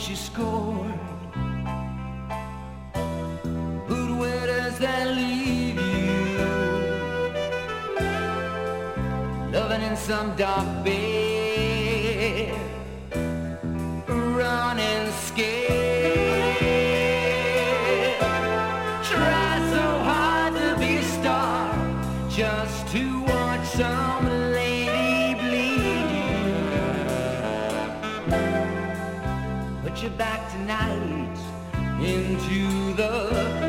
she scored. But where does that leave you? Loving in some dark bed, running scared. Try so hard to be a star, just to watch some lady bleed you. Put your back tonight into the